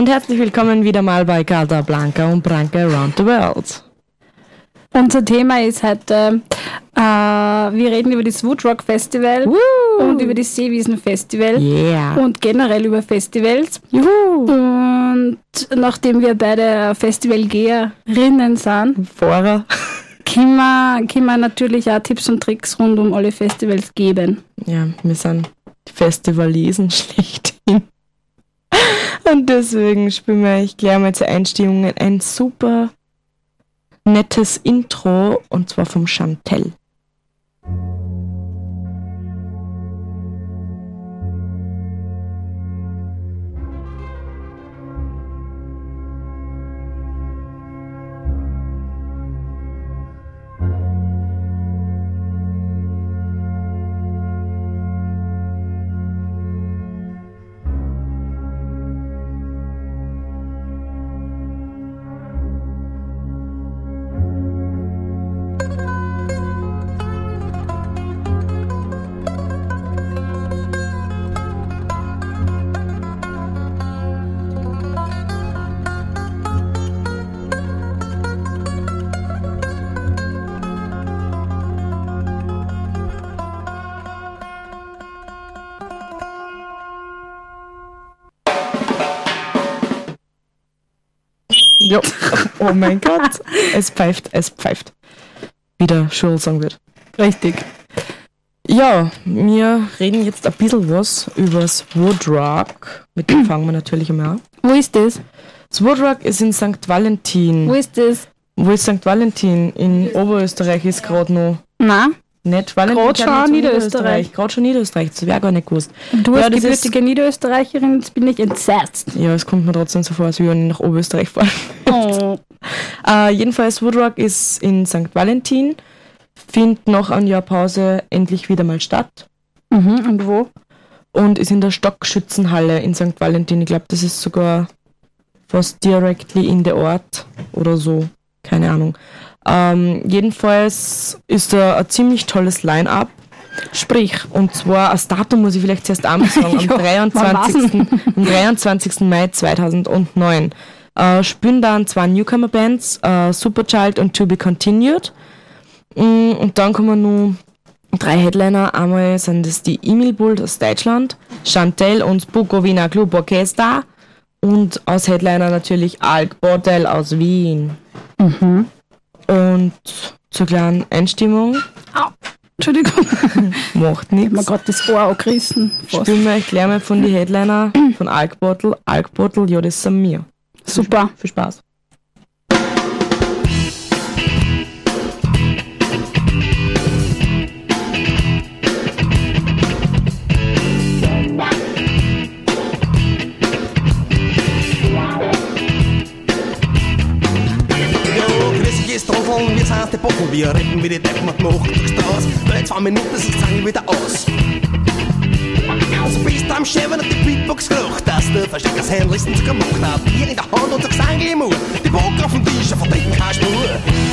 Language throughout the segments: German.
und herzlich willkommen wieder mal bei Carta Blanca und Branca Around the World. Unser Thema ist heute, wir reden über das Woodrock Festival und über das Seewiesen Festival und generell über Festivals. Und nachdem wir beide Festivalgeherinnen sind, können wir natürlich auch Tipps und Tricks rund um alle Festivals geben. Ja, wir sind die Festivalesen schlechthin. Und deswegen spielen wir euch gleich mal zur Einstimmung ein super nettes Intro, und zwar vom Chantel. Jo. Oh mein Gott, es pfeift. Wie der Schulsong wird. Richtig. Ja, wir reden jetzt ein bisschen was übers Woodrock. Mit dem fangen wir natürlich einmal an. Wo ist das? Das Woodrock ist in St. Valentin. Wo ist das? Wo ist St. Valentin? In Oberösterreich ist gerade noch. Nein. Nicht Valentin. Gerade schon Niederösterreich. Gerade schon Niederösterreich, das wäre gar nicht gewusst. Du als gebürtige Niederösterreicherin, jetzt bin ich entsetzt. Ja, es kommt mir trotzdem so vor, als würde ich nach Oberösterreich fahren. Oh. Jedenfalls, Woodrock ist in St. Valentin, findet nach einem Jahr Pause endlich wieder mal statt. Und wo? Und ist in der Stockschützenhalle in St. Valentin. Ich glaube, das ist sogar fast directly in der Ort oder so. Keine Ahnung. Jedenfalls ist da ein ziemlich tolles Line-Up. Sprich. Und zwar, das Datum muss ich vielleicht zuerst einmal sagen, am 23. Mai 2009 spielen dann zwei Newcomer-Bands, Superchild und To Be Continued. Und dann kommen nur 3 Headliner. Einmal sind das die Emil Bult aus Deutschland, Chantel und Bukowina Club Orchestra und als Headliner natürlich Alk Bordel aus Wien. Und zur kleinen Einstimmung. Au, Entschuldigung. Macht nichts. Ich hab mir gerade das Ohr angerissen. Spielen wir euch gleich mal von den Headliner von Alk Bottle. Alk Bottle, ja, das sind wir. Super. Viel Spaß. Wir sind die Bocken, wir retten wie die Deppen und machen durch die Straße. Bei 2 Minuten sind die wieder aus. Also bist du am Schäfer und die Beatbox gerucht, dass der Versteckers Händlichsten zu gemacht hat. Bier in der Hand und der Gesang im Mund. Die Bocken auf dem Tisch, vertreten keine Spur.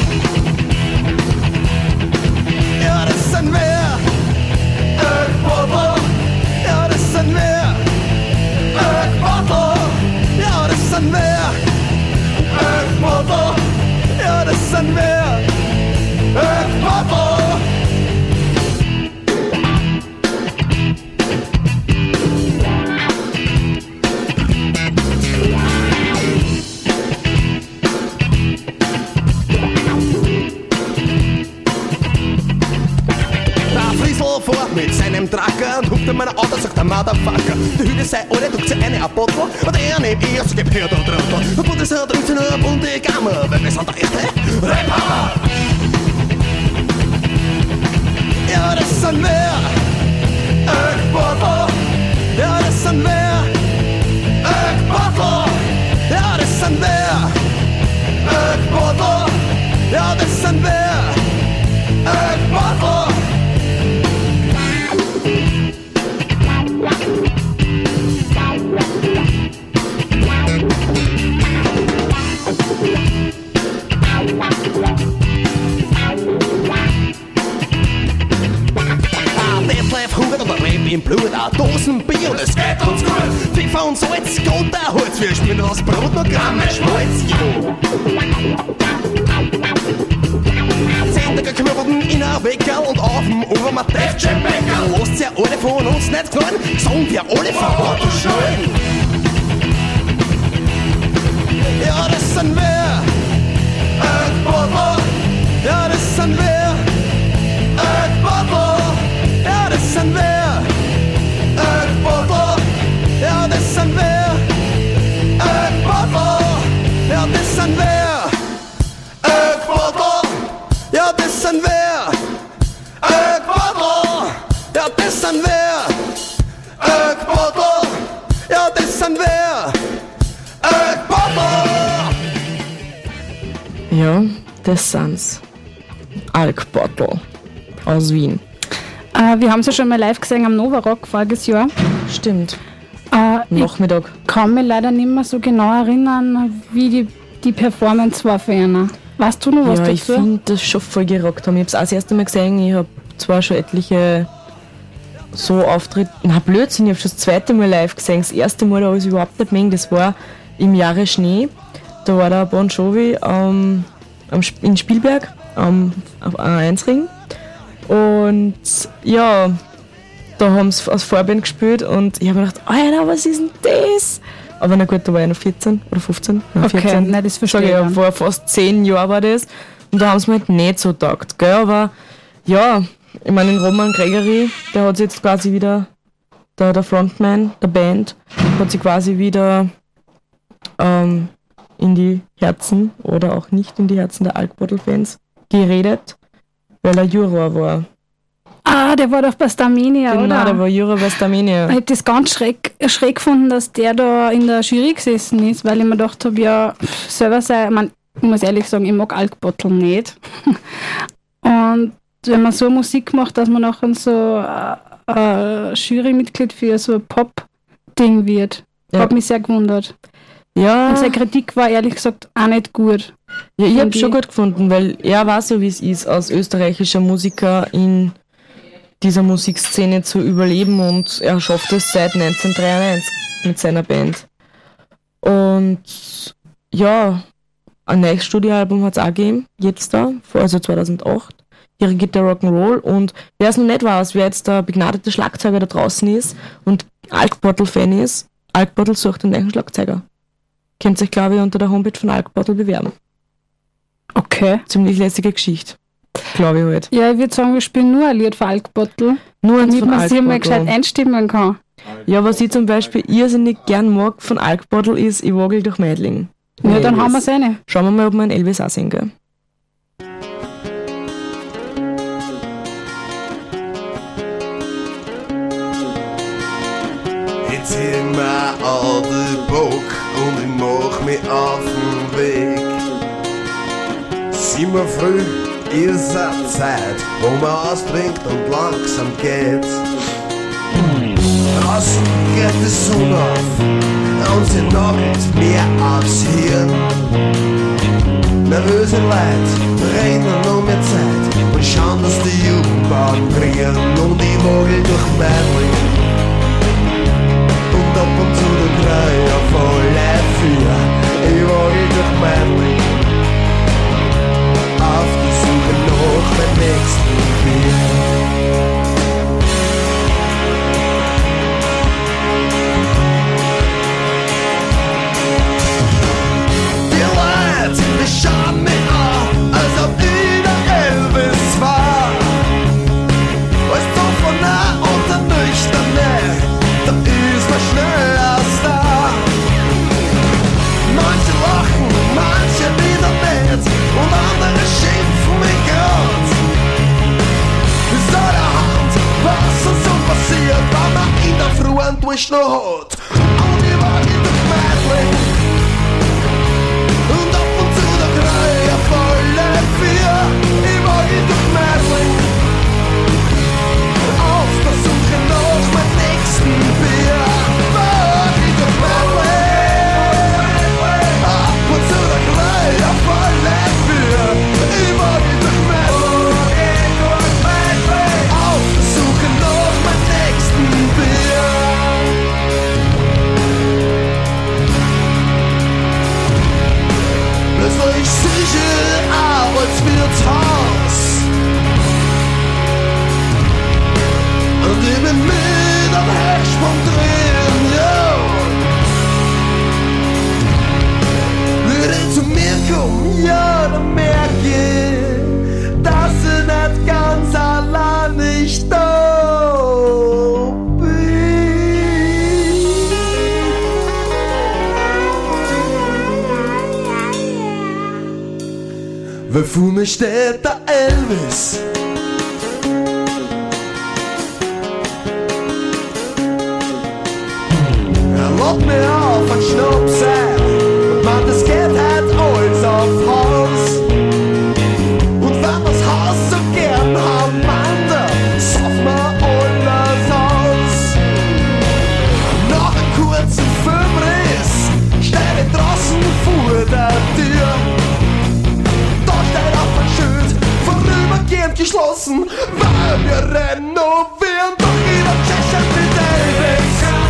Ja, das sind wir. Bottle. Ja, das sind wir. Bottle. Ja, das sind wir. Bottle. Ja, das sind wir. Bottle. Fährt mit seinem Tracker und hupt in meiner Auto, sagt der Motherfucker. Die Hütte sei alle, druckt sie eine ab Bottle und er nehmt ihr, so gib her da drunter. Und Bundesheer drückt sie nur eine bunte Gamme, weil wir sind der erste Rapper. Ja, das sind wir. Bottle. Ja, das sind wir. Bottle. Ja, das sind wir. Bottle. Ja, das sind wir. Bottle. im Blut, auch Dosen Bier und es geht uns gut. Pfeffer und Salz, Gott, der Holz, wir spielen das Brot noch Gramm Schmalz. 10 Tage Knochen in ein Weckerl und auf dem Obermatt Def-Jam-Bäckerl. Lasst ja alle von uns nicht knallen, sagen wir alle von Autoschnallen. Ja, das sind wir, Bottle. Ja, das sind wir, Bottle. Ja, das sind wir, Bottle. Ja, das sind wir, Bottle. Ja, das sind wir, Bottle. Ja, das sind wir, Bottle. Ja, das sind wir, Bottle. Ja, das sind wir, Bottle. Ja, das sind's. Alkbottle aus Wien. Wir haben sie schon mal live gesehen am Novarock voriges Jahr. Stimmt. Nachmittag. Ich kann mich leider nicht mehr so genau erinnern, wie die Performance war für einen. Weißt du noch was dazu? Ja, ich finde das schon voll gerockt haben. Ich habe es auch das erste Mal gesehen. Ich habe zwar schon etliche so Auftritte. Na Blödsinn, ich habe schon das zweite Mal live gesehen. Das erste Mal, da habe ich es überhaupt nicht gemerkt. Das war im Jahre Schnee. Da war der Bon Jovi in Spielberg am A1-Ring. Und ja, da haben sie als Vorband gespielt und ich habe mir gedacht, Alter, was ist denn das? Aber na gut, da war ich noch 14 oder 15. Okay, 14. nein, das verstehe ich. Ja, vor fast 10 Jahren war das. Und da haben sie mir halt nicht so getaugt, gell? Aber ja, ich meine, den Roman Gregory, der hat sich jetzt quasi wieder, der Frontman der Band, hat sich quasi wieder in die Herzen oder auch nicht in die Herzen der Alkbottle-Fans geredet, weil er Juror war. Ah, der war doch bei Starmania, genau, oder? Genau, der war Juror bei Starmania. Ich habe das ganz schräg gefunden, dass der da in der Jury gesessen ist, weil ich mir gedacht habe, ja, selber sein, ich muss ehrlich sagen, ich mag Alkbottle nicht. Und wenn man so Musik macht, dass man nachher so Jurymitglied für so ein Pop-Ding wird, hat mich sehr gewundert. Ja. Und seine Kritik war ehrlich gesagt auch nicht gut. Ja, ich habe es schon gut gefunden, weil er weiß ja, wie es ist, als österreichischer Musiker in dieser Musikszene zu überleben und er schafft es seit 1993 mit seiner Band. Und ja, ein neues Studioalbum hat es auch gegeben, jetzt da, also 2008. Ihre Gitarre Rock'n'Roll und wer es noch nicht weiß, wer jetzt der begnadete Schlagzeuger da draußen ist und Alkbottle-Fan ist, Alkbottle sucht einen neuen Schlagzeuger. Könnt sich, glaube ich, unter der Homepage von Alkbottle bewerben. Okay. Ziemlich lässige Geschichte. Glaube ich halt. Ja, ich würde sagen, wir spielen nur ein Lied von Alkbottle. Nur eins damit von man Alkbottle. sich mal gescheit einstimmen kann. Ja, was ich zum Beispiel irrsinnig gern mag von Alkbottle ist Ich wagel durch Meidling. Ja, dann haben wir es eine. Schauen wir mal, ob wir einen Elvis auch singen, gell? Jetzt zieh mir an den Bock und ich mach mich auf den Weg. 7 Uhr früh ist eine Zeit, wo man austrinkt und langsam geht. Draußen geht die Sonne auf und sie nagelt mir aufs Hirn. Nervöse Leute rennen um mir Zeit und schauen, dass die Jugendbahn bringen. Und ich wagel durch Meidling und ab und zu der Kreis auf alle 4. Ich wagel durch Meidling auf die Suche nach meinem nächsten Bier. Die schauen mich an, als ob ich der Elvis war. Als doch von nah und der Nüchterne, da ist man schneller Star. Manche lachen, manche wieder nicht und andere schimpfen mich grad. Ist an der Hand, was uns so passiert, wenn man in der Früh einen Durst noch hat. Und ich war in der Meidling und ab und zu der Kreis auf alle 4. Ich war in der Meidling auf der Suche nach meinem nächsten Bier. War in der Meidling ab und zu der Kreis auf alle 4. Ich war in der Meidling auf der Suche nach meinem nächsten Bier. weil vor mir steht der Elvis. Er lädt mich auf ein Schnapsseil und meint, es geht halt alles auf Haus. Und wenn wir's Haus so gern haben, meint er, saufen wir alles aus. Nach einem kurzen Filmriss stehe ich draußen vor der Tür. Da steht auf ein Schild, vorübergehend geschlossen, weil wir renovieren. Doch jeder Tschechen mit Elvis.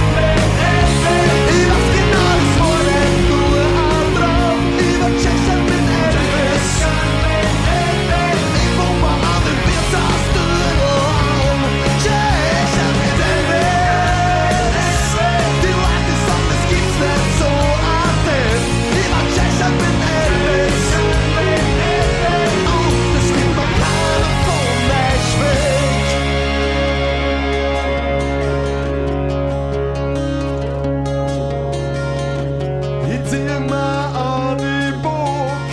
Ich weiß genau, es war nicht nur ein Traum. Lieber Tschechen mit Elvis. Ich wohne mal an den Wirtshaus Dürren. Tschechen mit Elvis. Die Leute sagen, es gibt's nicht so an dem. Lieber Tschechen mit Elvis. Und das nimmt noch keiner von euch weg. Ich zieh mir an die Burg.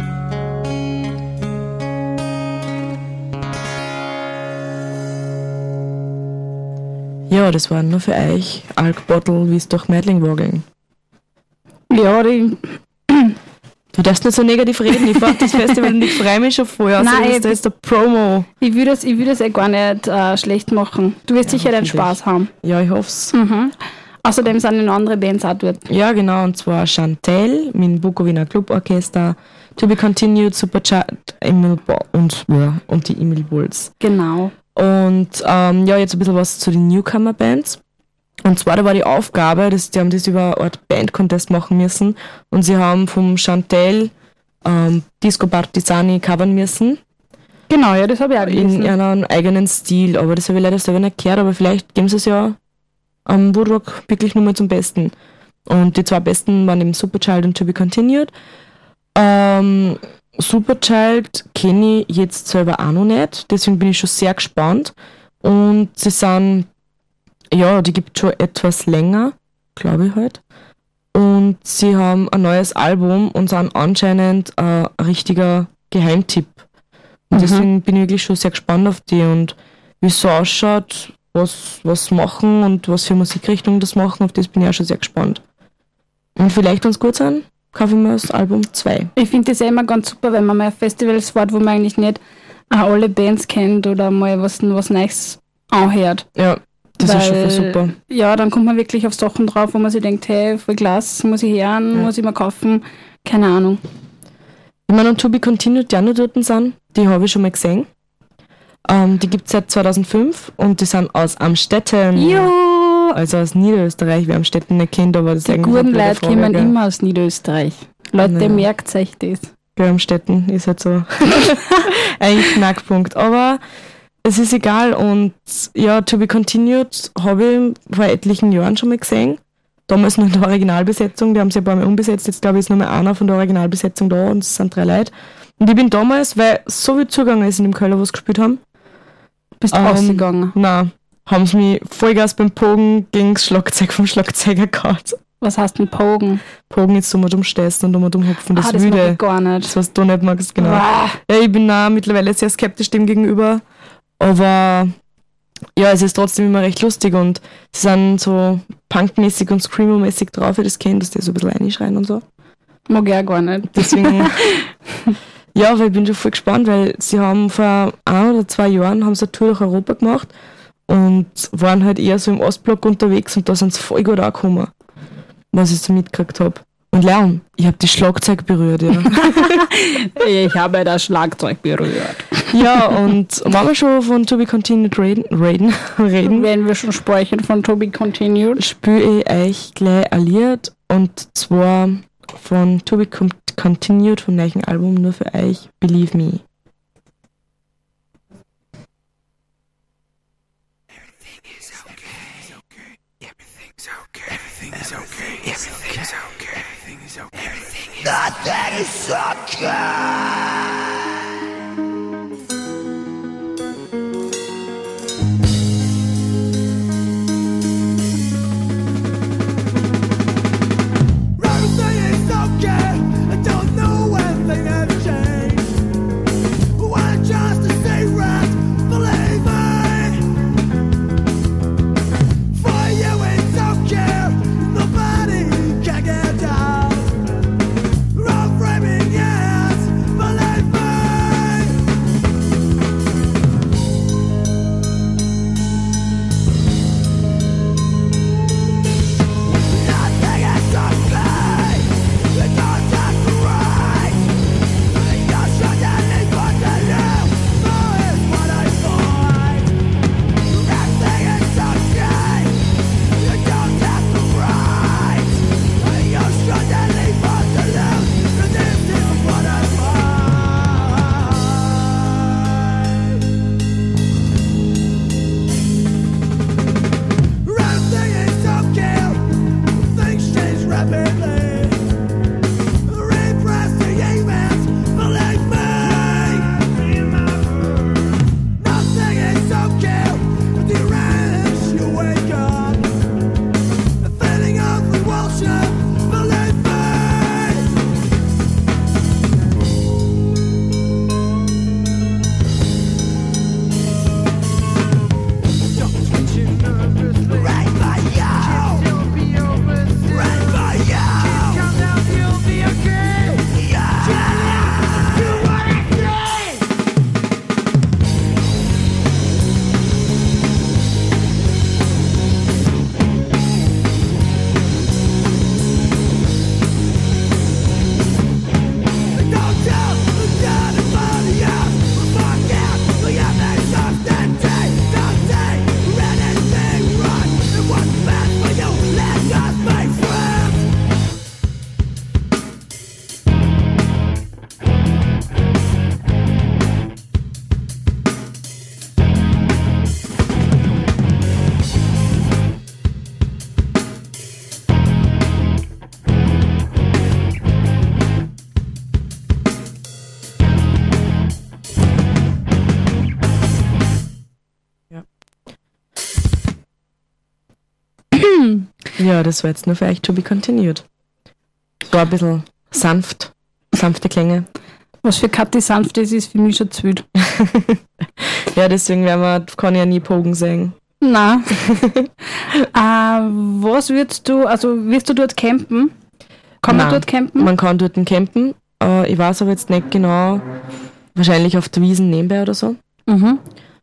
Ja, das war nur für euch Alkbottle, wie es durch Meidling wogeln. Ja, die. Du darfst nicht so negativ reden, ich fahre das Festival und ich freue mich schon vorher. Nein, Das ist der Promo. Ich will das gar nicht schlecht machen. Du wirst sicher deinen Spaß haben. Ja, ich hoff's. Außerdem sind noch andere Bands auch dort. Ja, genau, und zwar Chantel mit dem Bukowina Club Orchester, To Be Continued, Superchild und die Emil Bulls. Genau. Und ja, jetzt ein bisschen was zu den Newcomer-Bands. Und zwar, da war die Aufgabe, die haben das über eine Art Band-Contest machen müssen und sie haben vom Chantel Disco Partisani covern müssen. Genau, ja, das habe ich auch gelesen. In einem eigenen Stil, aber das habe ich leider selber nicht gehört, aber vielleicht geben sie es ja am Woodrock wirklich nur mal zum Besten. Und die zwei Besten waren eben Superchild und To Be Continued. Superchild kenne ich jetzt selber auch noch nicht, deswegen bin ich schon sehr gespannt. Und sie sind, ja, die gibt schon etwas länger, glaube ich halt. Und sie haben ein neues Album und sind anscheinend ein richtiger Geheimtipp. Und deswegen bin ich wirklich schon sehr gespannt auf die und wie es so ausschaut, was machen und was für Musikrichtungen das machen, auf das bin ich auch schon sehr gespannt. Und vielleicht, wenn es gut sein, kaufe ich mir das Album 2. Ich finde das ja immer ganz super, wenn man mal auf Festivals fährt, wo man eigentlich nicht alle Bands kennt oder mal was Neues anhört. Ja, das ist schon voll super. Ja, dann kommt man wirklich auf Sachen drauf, wo man sich denkt, hey, voll klasse, muss ich hören, muss ich mal kaufen, keine Ahnung. Ich meine, und To Be Continued, die auch noch dort sind, die habe ich schon mal gesehen. Die gibt es seit 2005 und die sind aus Amstetten. Juhu! Also aus Niederösterreich, wer Amstetten nicht kennt, aber das ist Die eigentlich guten eine Leute Frage, kommen gell? immer aus Niederösterreich. Leute, merkt euch das. Gell, Amstetten ist halt so ein Knackpunkt. Aber es ist egal und ja, To Be Continued habe ich vor etlichen Jahren schon mal gesehen. Damals noch in der Originalbesetzung, die haben sie ein paar Mal umbesetzt, jetzt glaube ich ist nur mehr einer von der Originalbesetzung da und es sind 3 Leute. Und ich bin damals, weil so viel zugegangen ist in dem Keller, wo sie gespielt haben, Bist du rausgegangen? Nein, haben sie mich Vollgas beim Pogen gegen das Schlagzeug vom Schlagzeuger gehauen. Was heißt denn Pogen? Pogen ist so, man umstehst und umhupfen, das das mag Wüde. ich gar nicht. Das, was du nicht magst, genau. Wow. Ja, ich bin auch mittlerweile sehr skeptisch dem gegenüber, aber ja, es ist trotzdem immer recht lustig und sie sind so punkmäßig und screamo-mäßig drauf, wie das kennt, dass die so ein bisschen reinschreien und so. Mag ich auch gar nicht. Deswegen, ja, aber ich bin schon voll gespannt, weil sie haben vor 1 oder 2 Jahren haben sie eine Tour durch Europa gemacht und waren halt eher so im Ostblock unterwegs und da sind sie voll gut angekommen, was ich so mitgekriegt habe. Und Leon, ich habe die Schlagzeug berührt, ja. Ich habe das Schlagzeug berührt. Ja, und wenn wir schon von To Be Continued reden, Wenn wir schon sprechen von To Be Continued. spiele ich euch gleich ein Lied und zwar von To Be Continued vom neuen Album nur für euch, Believe Me. That is okay. Everything is okay. I don't know when things have changed. Ja, das war jetzt nur für euch To Be Continued. Es war ein bisschen sanfte Klänge. Was für Kathi sanft ist für mich schon zu wild. Ja, deswegen kann ich ja nie Pogen singen. Nein. Was wirst du dort campen? Kann man dort campen? Man kann dort campen. Ich weiß aber jetzt nicht genau, wahrscheinlich auf der Wiesn nebenbei oder so. Mhm.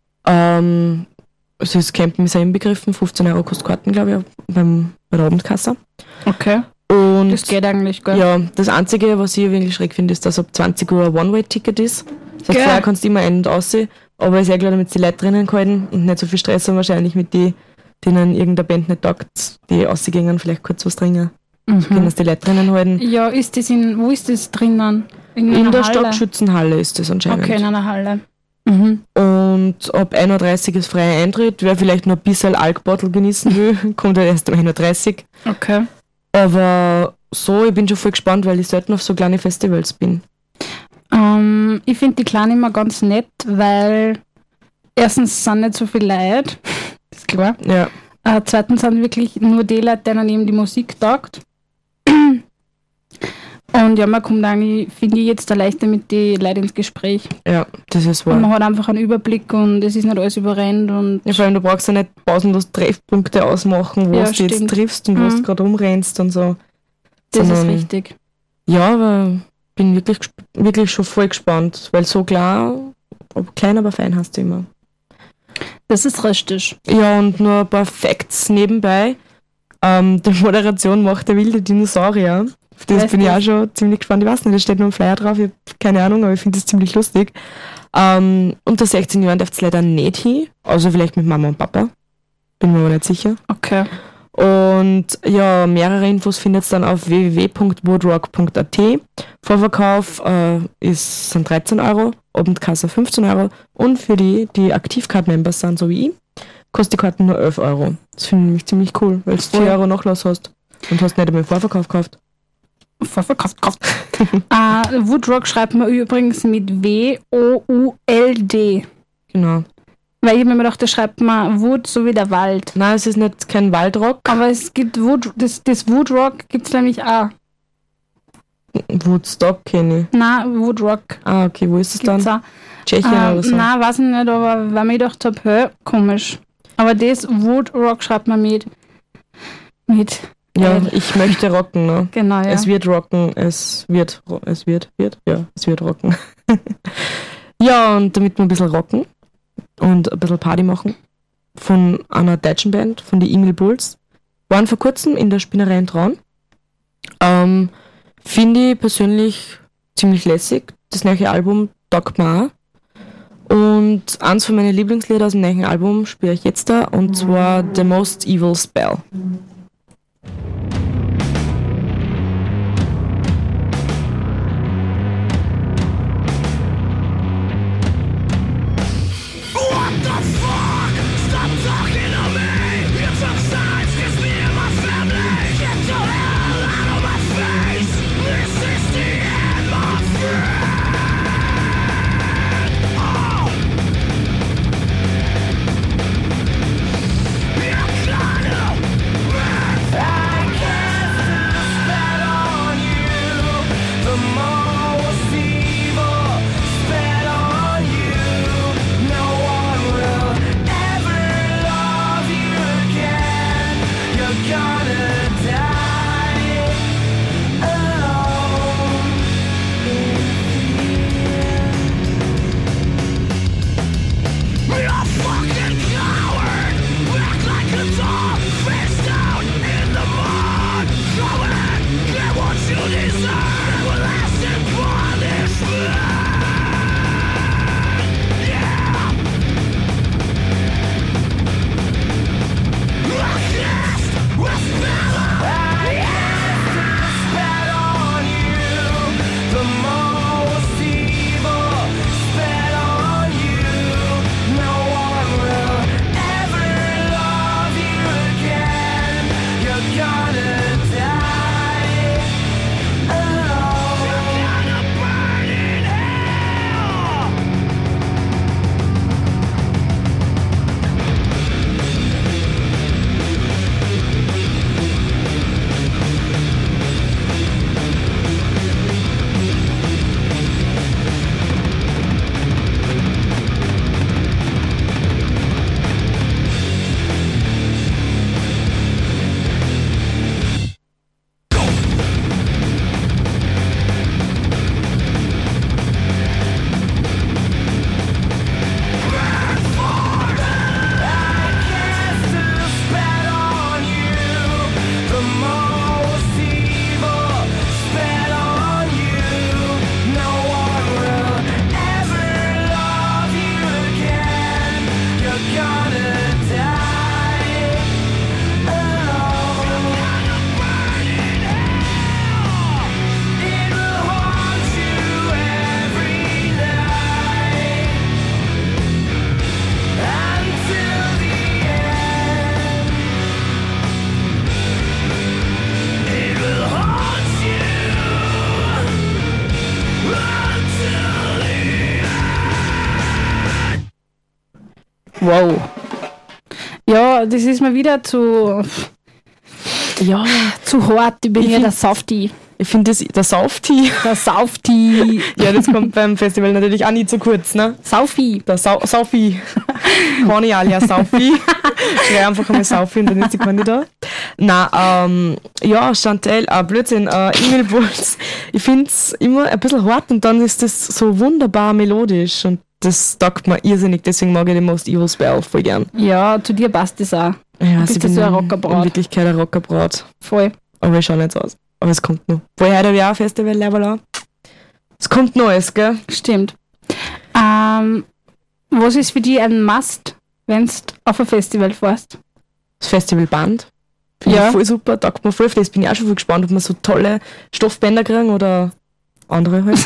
Also das Campen ist ja inbegriffen, 15 Euro kostet Karten, glaube ich, bei der Abendkasse. Okay. Und das geht eigentlich, gell? Ja, das Einzige, was ich wirklich schräg finde, ist, dass ab 20 Uhr ein One-Way-Ticket ist. Das heißt, vorher kannst du immer ein- und aussehen, aber ist ja klar, damit die Leute drinnen gehalten und nicht so viel Stress haben, wahrscheinlich mit denen irgendeine Band nicht taugt, die ausgehen, vielleicht kurz was trinken. Mhm. So können das die Leute drinnen halten. Ja, wo ist das drinnen? In der Stadtschützenhalle ist das anscheinend. Okay, in einer Halle. Mhm. Und ab 1.30 Uhr ist freier Eintritt. Wer vielleicht noch ein bisschen Alkbottle genießen will, kommt halt erst um 1.30 Uhr. Okay. Aber so, ich bin schon voll gespannt, weil ich selten auf so kleine Festivals bin. Ich finde die Kleinen immer ganz nett, weil erstens sind nicht so viele Leute, ist klar. Ja. Zweitens sind wirklich nur die Leute, denen eben die Musik taugt. Und ja, man kommt eigentlich, finde ich, jetzt da leichter mit den Leuten ins Gespräch. Ja, das ist wahr. Und man hat einfach einen Überblick und es ist nicht alles überrennt. Und ja, vor allem, du brauchst ja nicht pausenlos Treffpunkte ausmachen, wo du jetzt triffst und wo du gerade rumrennst und so. Das ist richtig. Ja, aber bin wirklich schon voll gespannt, weil so klein, aber fein hast du immer. Das ist richtig. Ja, und nur ein paar Facts nebenbei. Die Moderation macht der wilde Dinosaurier. Auf das bin ich auch schon ziemlich gespannt. Ich weiß nicht, da steht nur ein Flyer drauf, ich habe keine Ahnung, aber ich finde das ziemlich lustig. Unter 16 Jahren darf es leider nicht hin, also vielleicht mit Mama und Papa. Bin mir aber nicht sicher. Okay. Und ja, mehrere Infos findet ihr dann auf www.woodrock.at. Vorverkauf sind 13 Euro, Abendkasse 15 Euro und für die Aktivcard-Members sind, so wie ich, kostet die Karten nur 11 Euro. Das finde ich ziemlich cool, weil du 4 Euro Nachlass hast und hast nicht einmal Vorverkauf gekauft. Woodrock schreibt man übrigens mit W-O-U-L-D. Genau. Weil ich habe mir gedacht, da schreibt man Wood so wie der Wald. Nein, es ist nicht kein Waldrock. Aber es gibt das Woodrock gibt es nämlich auch. Woodstock kenne ich. Nein, Woodrock. Ah, okay, wo ist es dann? Auch. Tschechien oder so? Nein, weiß ich nicht, aber weil ich gedacht habe, komisch. Aber das Woodrock schreibt man mit. Ja, ich möchte rocken, ne? Genau, ja. Es wird rocken, es wird rocken. Ja, und damit wir ein bisschen rocken und ein bisschen Party machen von einer deutschen Band, von den Emil Bulls, waren vor kurzem in der Spinnerei in Traun. Finde ich persönlich ziemlich lässig. Das neue Album taugt mir auch. Und eins von meinen Lieblingslieder aus dem neuen Album spiele ich jetzt da, und zwar The Most Evil Spell. Wow. Ja, das ist mir wieder zu hart. Ich bin ja der Softie. Ich finde das, der Softie. Der Softie. Ja, das kommt beim Festival natürlich auch nicht zu kurz, ne? Saufi. Der Saufi. Conny alias Saufi. Schrei einfach einmal Saufi und dann ist die Conny da. Nein, ja, Chantel, Blödsinn, Emil Bulls. Ich finde es immer ein bisschen hart und dann ist das so wunderbar melodisch und das taugt mir irrsinnig, deswegen mag ich den Most Evil Spell voll gern. Ja, zu dir passt das auch. Ja, du bist ja so ein Rockerbraut. In Wirklichkeit ein Rockerbraut. Voll. Aber ich schaue nicht so aus. Aber es kommt noch. Vorher habe ich auch ein Festival-Level an. Es kommt Neues, gell? Stimmt. Was ist für dich ein Must, wenn du auf ein Festival fährst? Das Festivalband. Finde ich voll super, taugt mir voll. Auf das bin ich auch schon voll gespannt, ob wir so tolle Stoffbänder kriegen oder andere halt.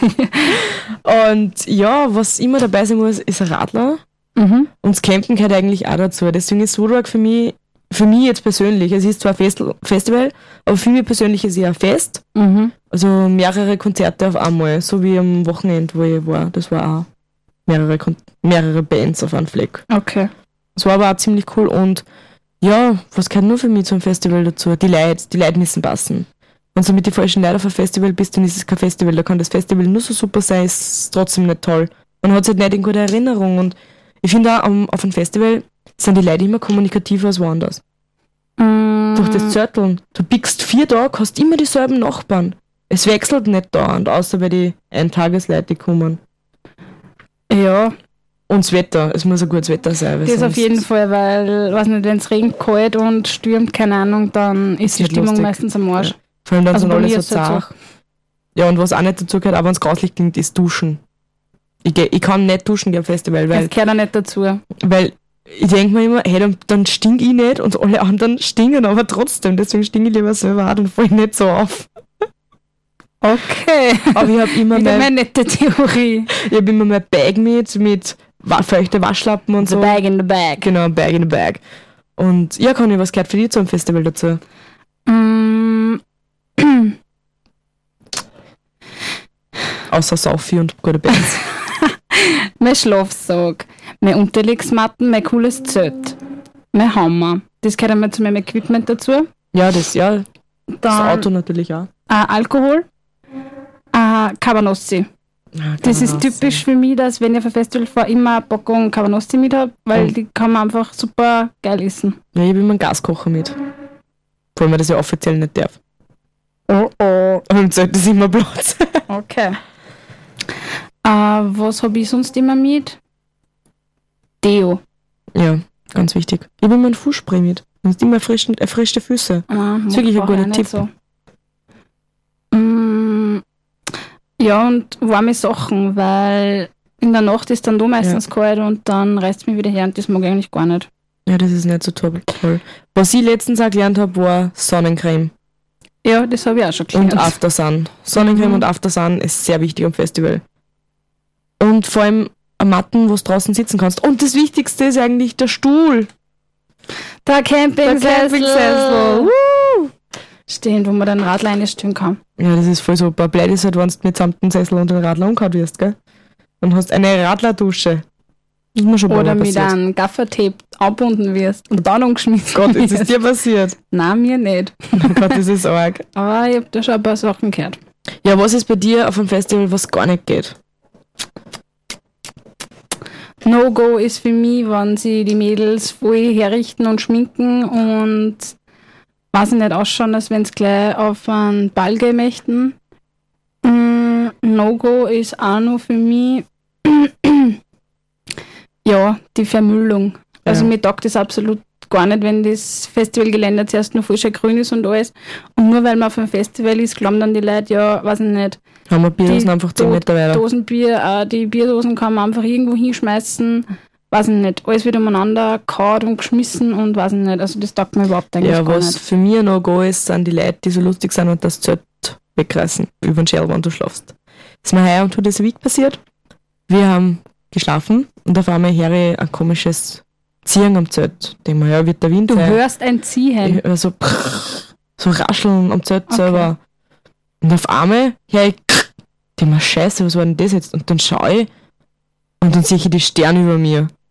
Und ja, was immer dabei sein muss, ist ein Radler. Und das Campen gehört eigentlich auch dazu. Deswegen ist Woodrock für mich jetzt persönlich, es ist zwar ein Festival, aber für mich persönlich ist es eher ein Fest. Also mehrere Konzerte auf einmal, so wie am Wochenende, wo ich war. Das war auch mehrere Bands auf einem Fleck. Okay. Das war aber auch ziemlich cool und ja, was gehört nur für mich zum Festival dazu? Die Leute müssen passen. Wenn du mit den falschen Leuten auf ein Festival bist, dann ist es kein Festival. Da kann das Festival nur so super sein, ist es trotzdem nicht toll. Man hat halt nicht in gute Erinnerung und ich finde auch, auf einem Festival sind die Leute immer kommunikativer als woanders. Durch das Zörteln. Du biegst 4 Tage, hast immer dieselben Nachbarn. Es wechselt nicht dauernd, außer bei die Eintagesleute kommen. Ja. Und das Wetter, es muss ein gutes Wetter sein. Das auf jeden Fall, weil, weiß nicht, wenn es regnet, kalt und stürmt, keine Ahnung, dann ist die Stimmung meistens am Arsch. Ja. Vor allem dann also sind alle so zart. Ja, und was auch nicht dazu gehört, aber wenn es grauslich klingt, ist Duschen. Ich kann nicht duschen gehen am Festival, weil... Das gehört auch nicht dazu. Weil ich denke mir immer, hey, dann stink ich nicht und alle anderen stinken aber trotzdem. Deswegen stinke ich lieber selber auch, dann fall ich nicht so auf. Okay. Aber ich habe immer meine nette Theorie. Ich habe immer mein Bag mit feuchte Waschlappen und so. The bag in the bag. Genau, Bag in the bag. Und ja, Conny, was gehört für dich zum Festival dazu? Außer Saufi und gute Bands. Mein Schlafsack, mein Unterlegsmatten, mein cooles Zelt, mein Hammer. Das gehört einmal zu meinem Equipment dazu. Ja, das Dann, Auto natürlich auch. Alkohol, Cabanossi. Das ist typisch für mich, dass wenn ich auf ein Festival fahre, immer eine Packung Cabanossi mit habe, weil die kann man einfach super geil essen. Ja, ich habe immer einen Gaskocher mit. Vor allem, weil das ja offiziell nicht darf. Oh. Aber im Zelt ist immer Platz. Okay. Was habe ich sonst immer mit? Deo. Ja, ganz wichtig. Ich habe immer einen Fußspray mit. Du hast immer erfrischte Füße. Das ist wirklich ein guter Tipp. So. Ja, und warme Sachen, weil in der Nacht ist dann da meistens kalt und dann reißt es mich wieder her und das mag ich eigentlich gar nicht. Ja, das ist nicht so toll. Was ich letztens auch gelernt habe, war Sonnencreme. Ja, das habe ich auch schon gelernt. Und Aftersun. Sonnencreme und Aftersun ist sehr wichtig am Festival. Und vor allem am Matten, wo du draußen sitzen kannst. Und das Wichtigste ist eigentlich der Stuhl. Der Campingsessel. Stehen, wo man dann Radler reinstellen kann. Ja, das ist voll super. Blöd ist halt, wenn du mit samt dem Sessel und den Radler umgehauen wirst, gell? Dann hast du eine Radlerdusche. Das ist mir schon oder mit einem Gaffertape abgebunden wirst und dann umgeschmissen. Gott, ist es dir passiert? Nein, mir nicht. Oh Gott, das ist arg. Aber ich habe da schon ein paar Sachen gehört. Ja, was ist bei dir auf einem Festival, was gar nicht geht? No-Go ist für mich, wenn sie die Mädels voll herrichten und schminken und weiß ich nicht ausschauen, als wenn sie gleich auf einen Ball gehen möchten. No-Go ist auch noch für mich ja, die Vermüllung. Also mir taugt das absolut gar nicht, wenn das Festivalgelände zuerst noch voll schön grün ist und alles. Und nur weil man auf einem Festival ist, glauben dann die Leute, ja, weiß ich nicht. Haben wir Bierdosen einfach 10 Meter weiter. Dosenbier, die Bierdosen kann man einfach irgendwo hinschmeißen. Weiß ich nicht. Alles wird umeinander gehauen und geschmissen und weiß ich nicht. Also das taugt mir überhaupt eigentlich gar nicht. Ja, was für mich ein No-Go ist, sind die Leute, die so lustig sind und das Zelt wegreißen über den Schädel, wenn du schlafst. Das ist mir heuer am Tour des Week passiert. Wir haben geschlafen und auf einmal höre ich ein komisches Ziehen am Zelt. Denk mal, ja, wird der Wind Du hörst ein Ziehen? So rascheln am Zelt selber. Und auf einmal höre ich, denk mal, scheiße, was war denn das jetzt? Und dann schaue ich und dann sehe ich die Sterne über mir.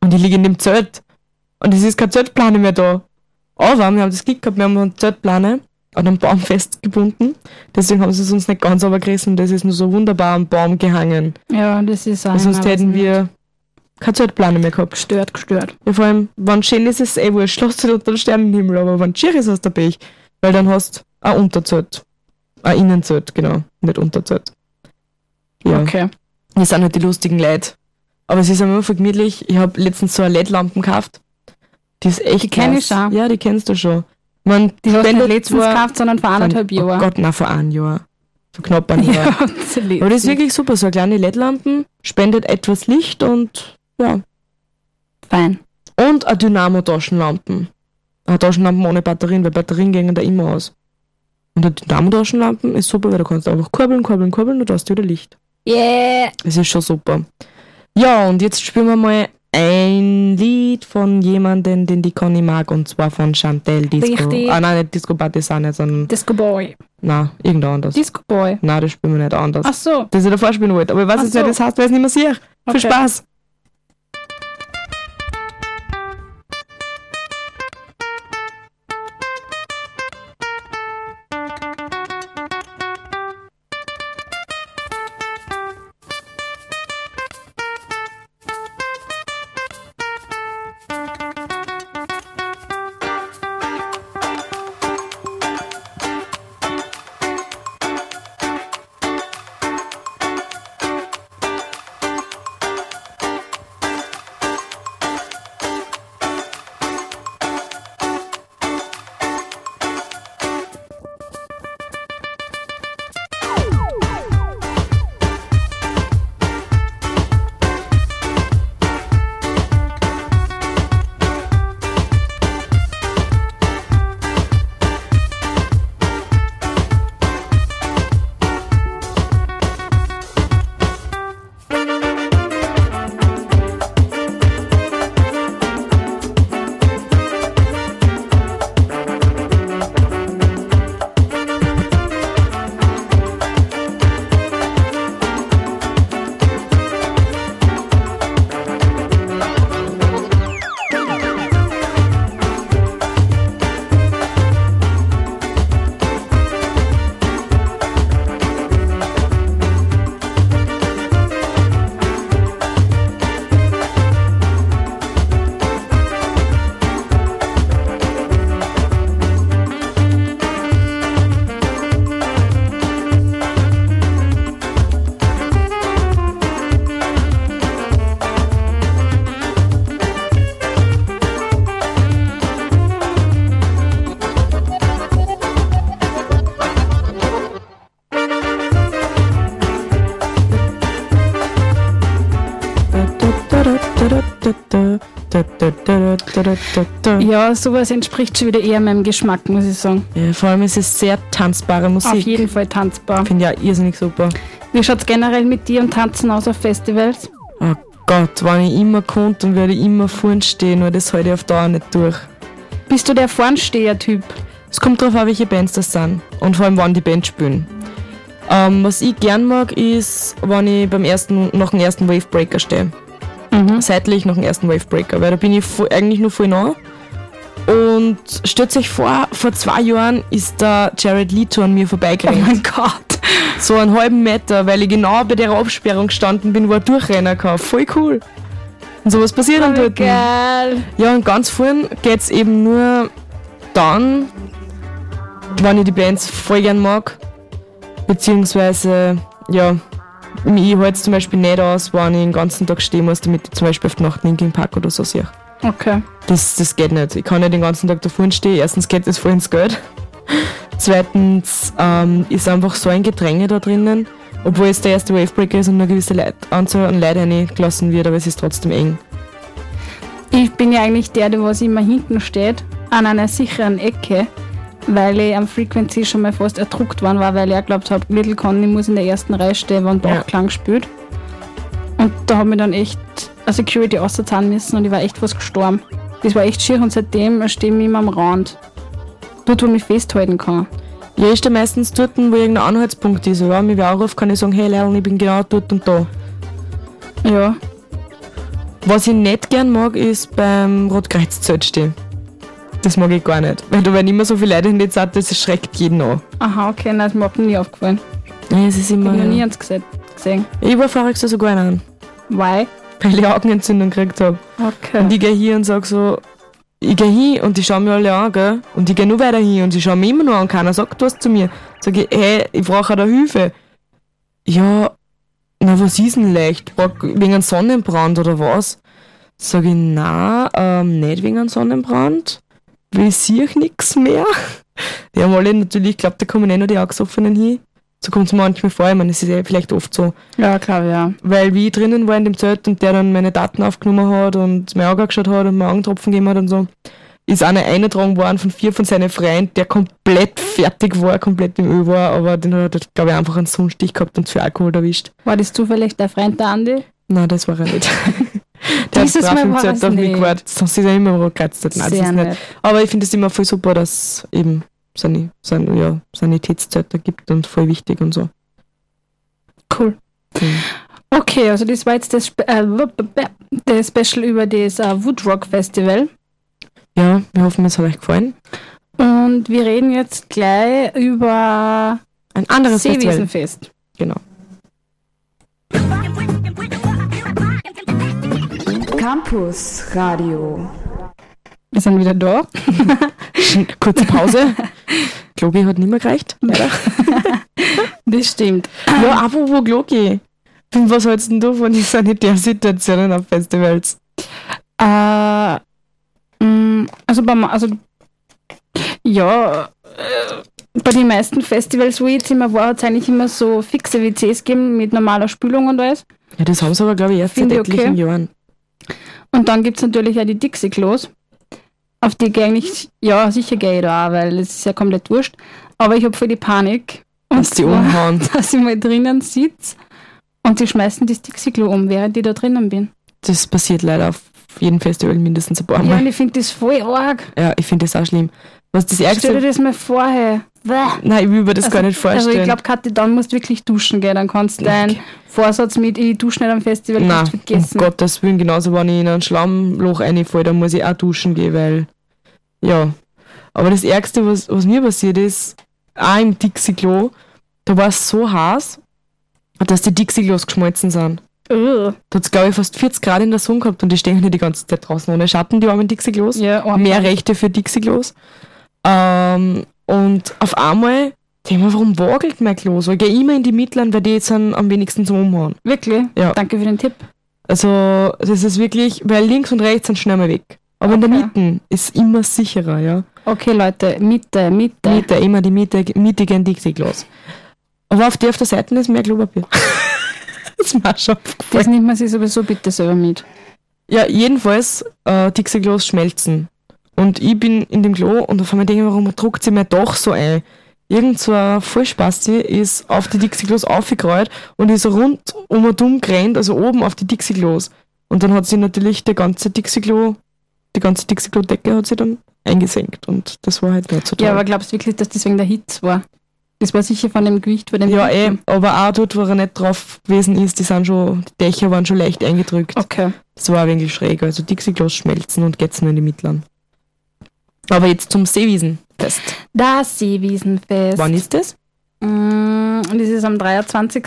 Und ich liege in dem Zelt. Und es ist keine Zeltplane mehr da. Aber wir haben das Glück gehabt, wir haben eine Zeltplane an einem Baum festgebunden. Deswegen haben sie es uns nicht ganz runtergerissen. Das ist nur so wunderbar am Baum gehangen. Ja, das ist auch. Sonst hätten wir keine Zeltplane mehr gehabt. Gestört. Ja, vor allem, wenn schön ist, ist es wurscht, schloss du unter den Sternenhimmel, aber wenn schier ist, hast du Pech. Weil dann hast du ein Unterzelt. Ein Innenzelt, genau. Nicht Unterzelt. Ja. Okay. Das sind halt die lustigen Leute. Aber es ist immer voll gemütlich. Ich habe letztens so eine LED-Lampen gekauft. Die ist echt Die kenn ich schon. Ja, die kennst du schon. Die hast du nicht letztens gekauft, sondern vor 1,5 Jahren. Oh Gott, nein, vor 1 Jahr. Vor knapp einem Jahr. Ja, aber das ist wirklich super. So eine kleine LED-Lampen, spendet etwas Licht und ja. Fein. Und eine Dynamo-Taschenlampen. Eine Taschenlampen ohne Batterien, weil Batterien gehen da immer aus. Und eine Dynamo-Taschenlampen ist super, weil du kannst einfach kurbeln und da hast du wieder Licht. Yeah! Das ist schon super. Ja, und jetzt spielen wir mal ein Lied von jemandem, den die Conny mag, und zwar von Chantel Disco. Richtig. Nein, nicht Disco Partisane, sondern... Disco Boy. Nein, irgendein anders. Disco Boy. Nein, das spielen wir nicht anders. Ach so. Das ich davor spielen wollte. Aber ich weiß jetzt nicht, das heißt, weil ich es nicht mehr sehe. Viel Okay. Spaß! Ja, sowas entspricht schon wieder eher meinem Geschmack, muss ich sagen. Ja, vor allem ist es sehr tanzbare Musik. Auf jeden Fall tanzbar. Finde ich auch irrsinnig super. Wie schaut es generell mit dir und Tanzen aus auf Festivals? Oh Gott, wenn ich immer konnte, dann würde ich immer vorn stehen, nur das halte ich auf Dauer nicht durch. Bist du der Vornsteher-Typ? Es kommt drauf an, welche Bands das sind und vor allem, wann die Bands spielen. Was ich gern mag, ist, wenn ich nach dem ersten Wavebreaker stehe. Seitlich nach dem ersten Wavebreaker, weil da bin ich eigentlich nur voll nah. Und stellt euch vor 2 Jahren ist der Jared Leto an mir Oh vorbeigerannt. mein Gott. So einen halben Meter, weil ich genau bei der Absperrung gestanden bin, wo er durchrennen kann. Voll cool. Und sowas passiert dann dort. Geil. Ja, und ganz vorn geht's eben nur dann, wenn ich die Bands voll gern mag. Beziehungsweise, ja, ich halte es zum Beispiel nicht aus, wenn ich den ganzen Tag stehen muss, damit ich zum Beispiel auf die Nacht Linkin Park oder so sehe. Okay. Das geht nicht. Ich kann nicht den ganzen Tag da vorne stehen. Erstens geht das voll ins Geld. Zweitens ist einfach so ein Gedränge da drinnen, obwohl es der erste Wavebreaker ist und eine gewisse Anzahl an Leuten reingelassen wird, aber es ist trotzdem eng. Ich bin ja eigentlich der was immer hinten steht, an einer sicheren Ecke, weil ich am Frequency schon mal fast erdruckt worden war, weil ich auch geglaubt habe, Little Conny muss in der ersten Reihe stehen, wenn der auch Klang spielt. Und da habe ich dann echt eine Security auszahlen müssen und ich war echt fast gestorben. Das war echt schier und seitdem stehe ich immer am Rand. Dort, wo ich mich festhalten kann. Ja, ist da meistens dort, wo irgendein Anhaltspunkt ist. Wenn mich wer anruft, kann ich sagen, hey Leil, ich bin genau dort und da. Ja. Was ich nicht gern mag, ist beim Rotkreuz-Zelt stehen. Das mag ich gar nicht. Weil da werden immer so viele Leute in die Zeit, das schreckt jeden an. Aha, okay, nein, das ist mir überhaupt nie aufgefallen. Ja, es ist immer... Ich habe noch nie ans gesehen. Ich war vorher sogar einen. Why? Weil ich Augenentzündung gekriegt habe. Okay. Und ich gehe hier und sage so, ich gehe hin und die schauen mir alle an, gell? Und ich gehe nur weiter hin und sie schauen mich immer nur an. Keiner sagt was zu mir. Sag ich, hey, ich brauche da Hilfe. Ja, na was ist denn leicht? Wegen einem Sonnenbrand oder was? Sag ich, nein, nicht wegen einem Sonnenbrand. Weil ich sehe nichts mehr. Die haben alle natürlich, ich glaube, da kommen eh nur die Augesoffenen hin. So kommt es mir manchmal vor, ich meine, es ist ja vielleicht oft so. Ja, klar, ja. Weil wie ich drinnen war in dem Zelt und der dann meine Daten aufgenommen hat und mir Auge geschaut hat und mir Augentropfen gegeben hat und so, ist einer eingetragen worden von 4 von seinen Freunden, der komplett fertig war, komplett im Öl war, aber den hat er, glaube ich, einfach einen Sonnenstich gehabt und für Alkohol erwischt. War das zufällig der Freund der Andi? Nein, das war er nicht. Der hat brav im Zelt auf mich gewartet, sonst ist er immer rückwärts. Nein, das ist nicht. Aber ich finde es immer voll super, dass es eben Sanitätszelte gibt und voll wichtig und so. Cool. Mhm. Okay, also das war jetzt das Special über das Woodrock Festival. Ja, wir hoffen, es hat euch gefallen. Und wir reden jetzt gleich über ein anderes Seewiesenfest. Genau. Campus Radio. Wir sind wieder da. Kurze Pause. Glogi hat nicht mehr gereicht. Das stimmt. Ja, apropos Glogi. Was hältst du von den Sanitärsituationen auf Festivals? Bei den meisten Festivals, wo ich jetzt immer war, hat es eigentlich immer so fixe WCs gegeben mit normaler Spülung und alles. Ja, das haben sie aber, glaube ich, erst seit etlichen Jahren. Und dann gibt es natürlich auch die Dixie-Klos, auf die gehe ich eigentlich, sicher gehe ich da auch, weil es ist ja komplett wurscht. Aber ich habe voll die Panik, dass die umhauen. Dass ich mal drinnen sitze und sie schmeißen das Dixie-Klo um, während ich da drinnen bin. Das passiert leider auf jedem Festival mindestens ein paar Mal. Ja, und ich finde das voll arg. Ja, ich finde das auch schlimm. Was das Ärgste... Stell dir das mal vor. Nein, ich will mir das gar nicht vorstellen. Also ich glaube, Kathi, dann musst du wirklich duschen gehen. Dann kannst du deinen Vorsatz mit, ich dusche nicht am Festival, nicht vergessen. Um Gottes Willen, genauso wenn ich in ein Schlammloch reinfalle, dann muss ich auch duschen gehen, weil... Ja. Aber das Ärgste, was mir passiert ist, auch im Dixie-Klo, da war es so heiß, dass die Dixie-Klos geschmolzen sind. Da hat es, glaube ich, fast 40 Grad in der Sonne gehabt und die stehen nicht die ganze Zeit draußen ohne Schatten, die armen Dixie-Klos. Ja, mehr Rechte für Dixie-Klos. Und auf einmal, warum wagelt mein Klo so? Ich gehe immer in die Mittleren, weil die jetzt am wenigsten zum Umhauen. Wirklich? Ja. Danke für den Tipp. Also, das ist wirklich, weil links und rechts sind schnell mal weg. Aber in der Mitte ist immer sicherer, ja. Okay, Leute, Mitte. Mitte, immer die mittigen Dixie-Klos. Aber auf der Seite ist mehr Klopapier. Das ist mir schon aufgefallen. Das nimmt man sich sowieso bitte selber mit. Ja, jedenfalls, Dixie-Klos schmelzen. Und ich bin in dem Klo und auf einmal denke ich, warum druckt sie mir doch so ein? Irgend so ein Vollspasti ist auf die Dixie-Klos aufgerollt und ist rund um und um gerannt, also oben auf die Dixie-Klos. Und dann hat sie natürlich die ganze Dixie-Klo-Decke hat sie dann eingesenkt und das war halt nicht so toll. Ja, aber glaubst du wirklich, dass das wegen der Hitze war? Das war sicher von dem Gewicht von dem Ja, aber auch dort, wo er nicht drauf gewesen ist, die Dächer waren schon leicht eingedrückt. Okay. Das war ein wenig schräg, also Dixie-Klos schmelzen und geht's nur in die Mittleren. Aber jetzt zum Seewiesenfest. Das Seewiesenfest. Wann ist das? Das ist am 23.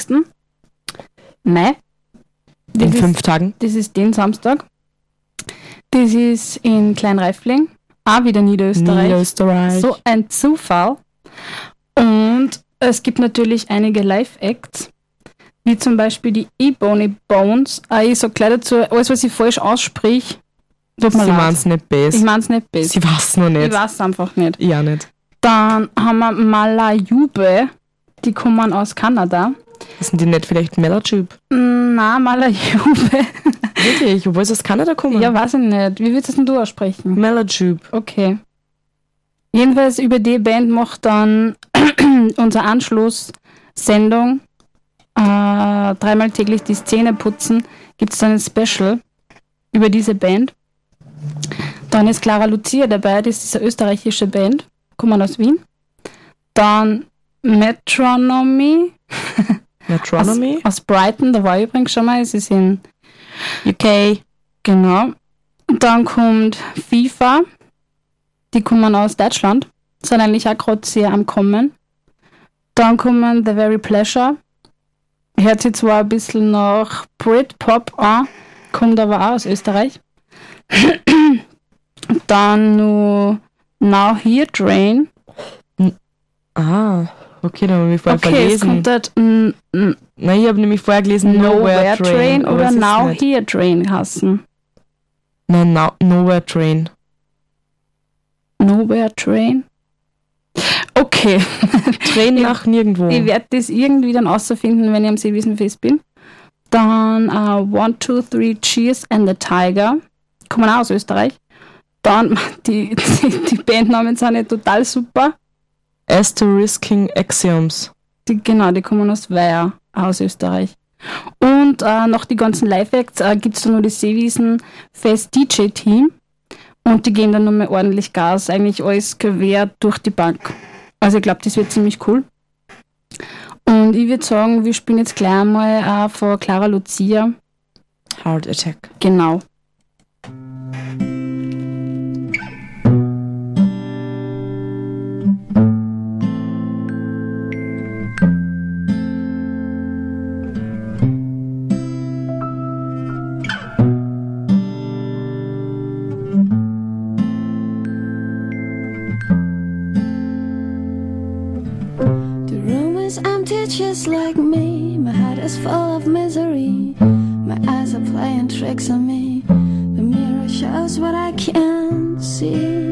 Mai. In 5 Tagen? Das ist den Samstag. Das ist in Kleinreifling. Auch wieder Niederösterreich. So ein Zufall. Und es gibt natürlich einige Live-Acts, wie zum Beispiel die Ebony Bones. Ich sage gleich dazu, alles, was ich falsch ausspreche, tut mir leid. Sie meinen es nicht besser. Ich meine es nicht besser. Sie weiß noch nicht. Ich weiß einfach nicht. Ich auch nicht. Dann haben wir Malayube, die kommen aus Kanada. Sind die nicht vielleicht Melajube? Nein, Malayube. Wirklich? Obwohl sie aus Kanada kommen? Ja, weiß ich nicht. Wie würdest du aussprechen? Melajube. Okay. Jedenfalls über die Band macht dann unsere Anschlusssendung 3-mal täglich die Zähne putzen. Gibt es dann ein Special über diese Band. Dann ist Clara Lucia dabei, das ist eine österreichische Band, kommen aus Wien. Dann Metronomy. Metronomy? Aus Brighton, da war ich übrigens schon mal, es ist in UK. Genau. Dann kommt FIFA. Die kommen aus Deutschland. Sind eigentlich auch gerade sehr am Kommen. Dann kommen The Very Pleasure. Hört sich zwar ein bisschen nach Britpop an, kommt aber auch aus Österreich. Dann noch Now Here Train. Okay, dann habe ich vorher verlesen. Es kommt dort Nein, ich habe nämlich vorher gelesen Nowhere Train oder Now Here Train heißen. Nein, Nowhere Train. Nowhere Train? Okay. Train nach nirgendwo. Ich werde das irgendwie dann rausfinden, wenn ich am Seewiesenfest bin. Dann 1, 2, 3 Cheers and the Tiger. Kommen auch aus Österreich. Dann, die Bandnamen sind ja total super. Asterisking Axioms. Die kommen aus Weiher, aus Österreich. Und noch die ganzen Live-Acts gibt es dann noch das Seewiesenfest DJ-Team. Und die geben dann nochmal ordentlich Gas, eigentlich alles quer durch die Bank. Also ich glaube, das wird ziemlich cool. Und ich würde sagen, wir spielen jetzt gleich einmal von Clara Lucia. Heart Attack. Genau. Just like me, my heart is full of misery. My eyes are playing tricks on me. The mirror shows what I can't see.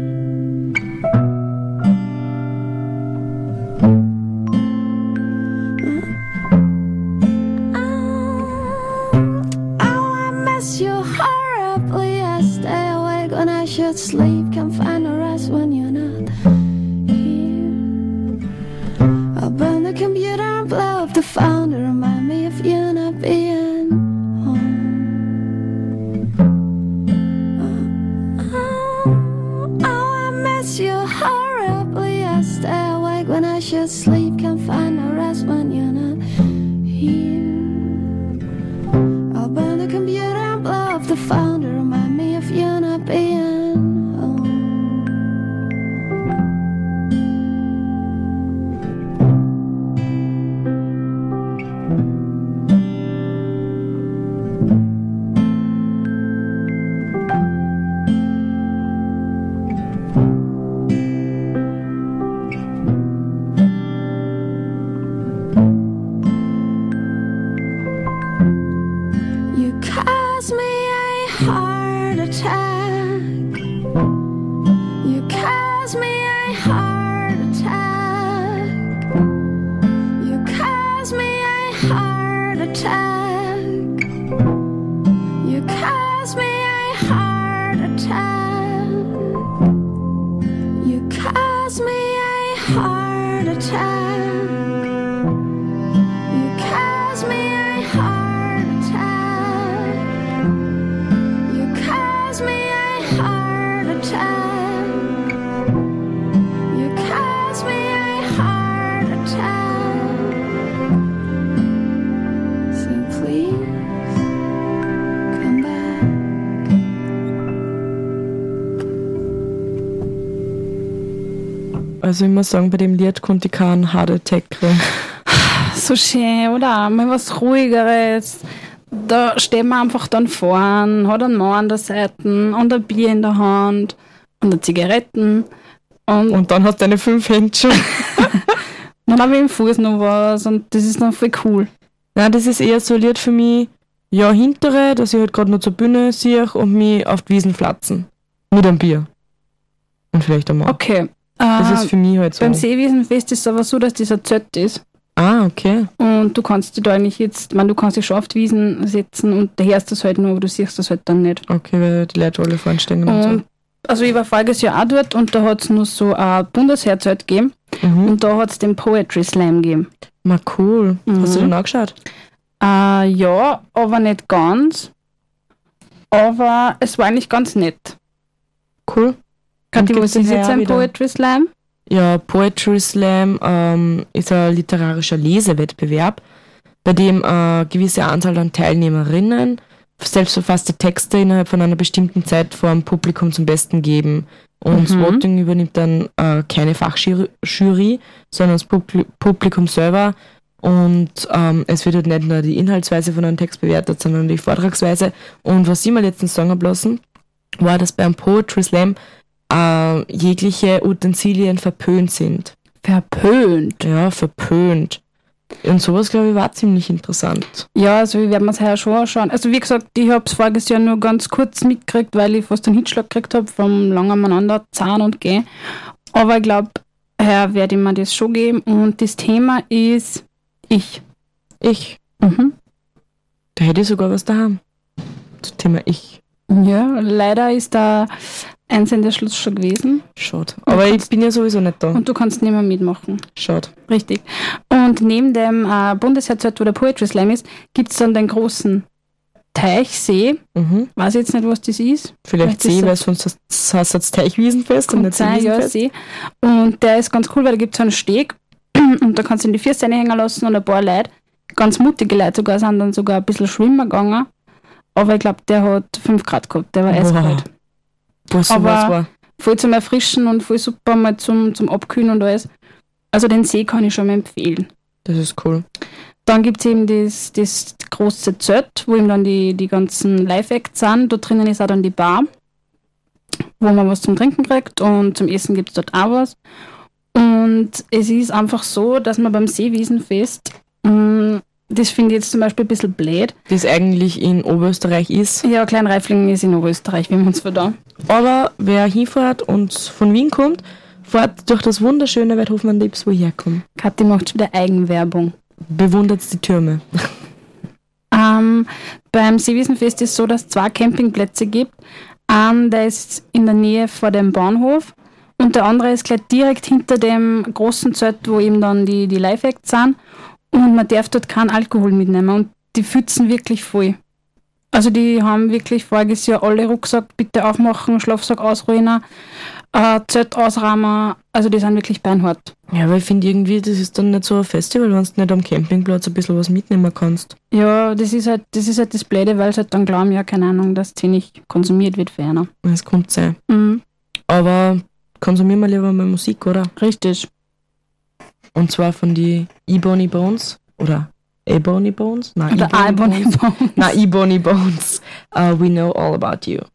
I miss you horribly. I stay awake when I should sleep. Can't find a rest when you're not here. I'll burn the computer and blow up the phone to remind me of you not being home. I miss you horribly. I stay awake when I should sleep. Can't find no rest when you're not here. I'll burn the computer and blow up the phone to remind me of you not being home. Also ich muss sagen, bei dem Lied konnte ich keinen Heart Attack kriegen. So schön, oder? Mal was Ruhigeres. Da steht man einfach dann vorn, hat einen Mann an der Seite und ein Bier in der Hand und eine Zigaretten. Und dann hast du deine 5 Hände schon. Dann habe ich im Fuß noch was und das ist dann voll cool. Nein, das ist eher so ein Lied für mich, ja, hintere, dass ich halt gerade noch zur Bühne sehe und mich auf die Wiesen flatzen. Mit einem Bier. Und vielleicht einmal. Okay. Das ist für mich halt so. Beim Seewiesenfest ist es aber so, dass das ein Zelt ist. Ah, okay. Und du kannst dich da eigentlich jetzt, du kannst dich schon auf die Wiesen setzen und da hörst du das halt nur, aber du siehst das halt dann nicht. Okay, weil die Leute alle vorne stehen und so. Also ich war voriges Jahr auch dort und da hat es nur so ein Bundesheerzelt gegeben und da hat es den Poetry Slam gegeben. Na cool. Hast du den angeschaut? Ja, aber nicht ganz. Aber es war eigentlich ganz nett. Cool. Kathi, was ist jetzt ein Poetry Slam? Ja, Poetry Slam ist ein literarischer Lesewettbewerb, bei dem eine gewisse Anzahl an Teilnehmerinnen selbstverfasste Texte innerhalb von einer bestimmten Zeit vor dem Publikum zum Besten geben. Und das Voting übernimmt dann keine Fachjury, sondern das Publikum selber. Und es wird halt nicht nur die Inhaltsweise von einem Text bewertet, sondern die Vortragsweise. Und was ich mir letztens sagen habe lassen, war, dass beim Poetry Slam jegliche Utensilien verpönt sind. Verpönt? Ja, verpönt. Und sowas, glaube ich, war ziemlich interessant. Ja, also wir werden es heuer schon anschauen. Also wie gesagt, ich habe es voriges Jahr nur ganz kurz mitgekriegt, weil ich fast einen Hitzschlag gekriegt habe vom lang aneinander Zahn und Gehen. Aber ich glaube, heuer werde ich mir das schon geben. Und das Thema ist Ich. Da hätte ich sogar was daheim. Das Thema Ich. Ja, leider ist da Einsendeschluss schon gewesen. Schade. Aber ich bin ja sowieso nicht da. Und du kannst nicht mehr mitmachen. Schade. Richtig. Und neben dem Bundesheerzeit, wo der Poetry Slam ist, gibt es dann den großen Teichsee. Weiß ich jetzt nicht, was das ist. Vielleicht See, weil sonst heißt es Teichwiesenfest und nicht Seewiesenfest. Ja, See. Und der ist ganz cool, weil da gibt es so einen Steg und da kannst du in die Füße reinhängen lassen und ein paar Leute, ganz mutige Leute sogar, sind dann sogar ein bisschen schwimmen gegangen. Aber ich glaube, der hat 5 Grad gehabt, der war eiskalt. Aber voll zum Erfrischen und voll super mal zum Abkühlen und alles. Also den See kann ich schon mal empfehlen. Das ist cool. Dann gibt es eben das große Zelt, wo eben dann die ganzen Live-Acts sind. Da drinnen ist auch dann die Bar, wo man was zum Trinken kriegt und zum Essen gibt es dort auch was. Und es ist einfach so, dass man beim Seewiesenfest, das finde ich jetzt zum Beispiel ein bisschen blöd. Das eigentlich in Oberösterreich ist. Ja, Kleinreiflingen ist in Oberösterreich, wenn wir uns von da. Aber wer hinfährt und von Wien kommt, fährt durch das wunderschöne Weidhofen an Dips, wo ich herkomme. Kathi macht schon wieder Eigenwerbung. Bewundert die Türme. Beim Seewiesenfest ist es so, dass es 2 Campingplätze gibt. Der ist in der Nähe vor dem Bahnhof und der andere ist gleich direkt hinter dem großen Zelt, wo eben dann die Live-Acts sind. Und man darf dort keinen Alkohol mitnehmen und die pfützen wirklich voll. Also die haben wirklich voriges Jahr alle Rucksack bitte aufmachen, Schlafsack ausruhen, Zelt ausrahmen, also die sind wirklich beinhart. Ja, aber ich finde irgendwie, das ist dann nicht so ein Festival, wenn du nicht am Campingplatz ein bisschen was mitnehmen kannst. Ja, das ist halt das Blöde, weil sie halt dann glauben, ja, keine Ahnung, dass es nicht konsumiert wird für einer. Das kommt sein. Aber konsumieren wir lieber mal Musik, oder? Richtig. Und zwar von die Ebony Bones oder Ebony Bones? Nein, Ebony Bones. Nein, Ebony Bones. We Know All About You.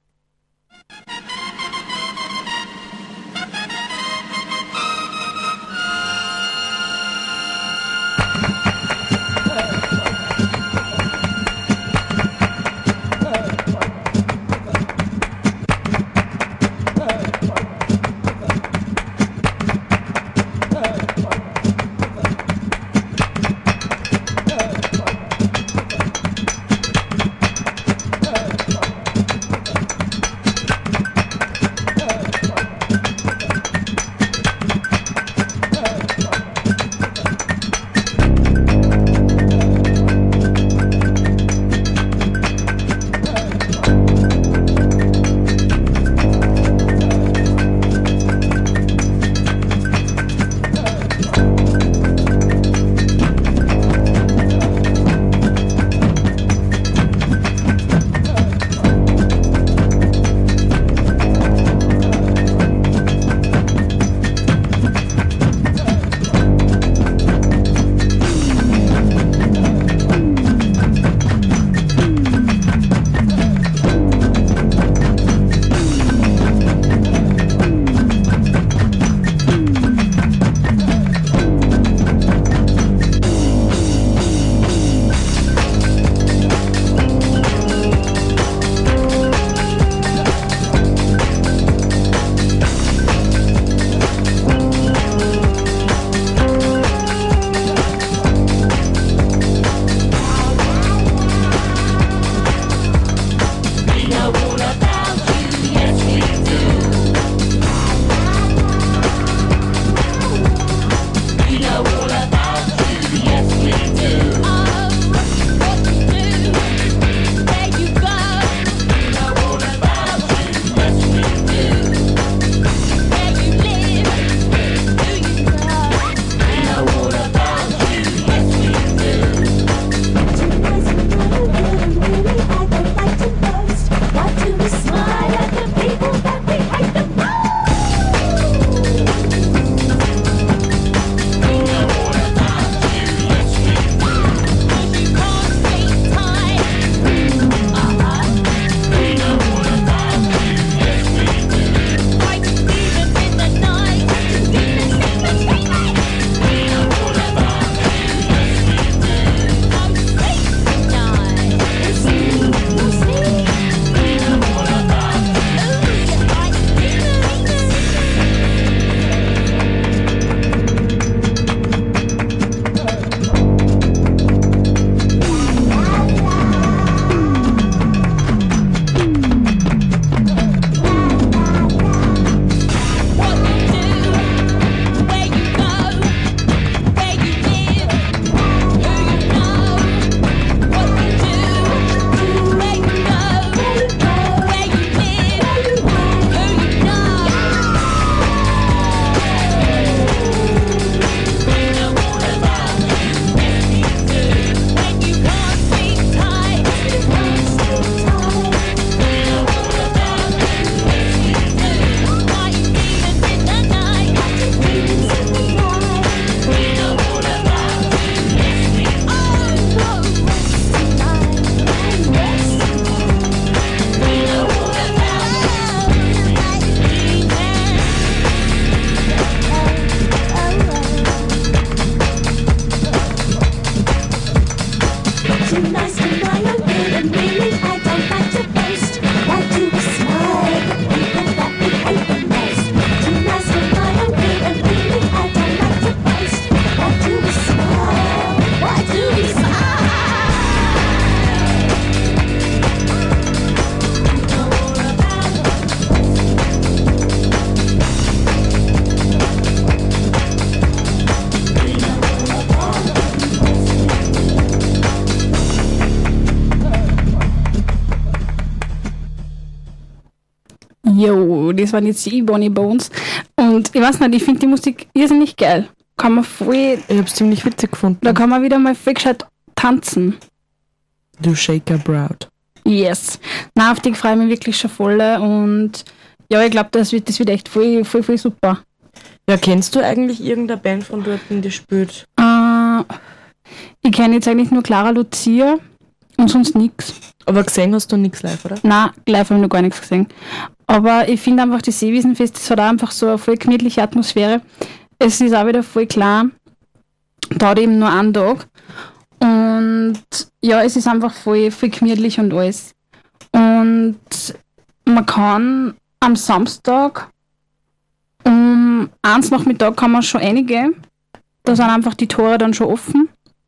Jo, das waren jetzt die Bonnie Bones. Und ich weiß nicht, ich finde die Musik irrsinnig geil. Kann man voll... Ich hab's ziemlich witzig gefunden. Da kann man wieder mal voll gescheit tanzen. Du Shaker Broad. Yes. Nein, auf die freue ich mich wirklich schon voll. Und ja, ich glaube, das wird echt voll super. Ja, kennst du eigentlich irgendeine Band von dort, die spielt? Ich kenne jetzt eigentlich nur Clara Lucia und sonst nichts. Aber gesehen hast du nichts live, oder? Nein, live habe ich noch gar nichts gesehen. Aber ich finde einfach, die Seewiesenfest, das hat auch einfach so eine voll gemütliche Atmosphäre. Es ist auch wieder voll klar. Dauert eben nur einen Tag. Und ja, es ist einfach voll gemütlich und alles. Und man kann am Samstag um 1 Nachmittag kann man schon einige. Da sind einfach die Tore dann schon offen.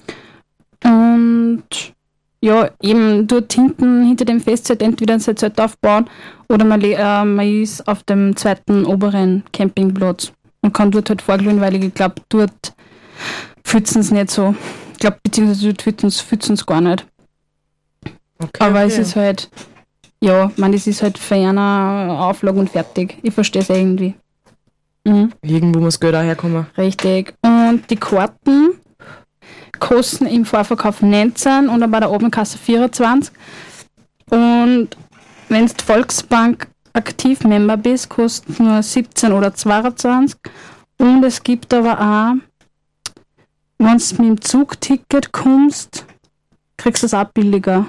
Und ja, eben dort hinter dem Festzelt entweder ein Zelt aufbauen oder man ist auf dem 2. oberen Campingplatz und kann dort halt vorglühen, weil ich glaube, dort fühlen es nicht so. Ich glaube, beziehungsweise dort fühlen es gar nicht. Okay, aber es ist halt, ja, es ist halt für eine Auflage und fertig. Ich verstehe es irgendwie. Irgendwo muss Geld auch herkommen. Richtig. Und die Karten kosten im Vorverkauf 19 und dann bei der Abendkasse 24. Und wenn du Volksbank Aktiv-Member bist, kostet nur 17 oder 22. Und es gibt aber auch, wenn du mit dem Zugticket kommst, kriegst du es auch billiger.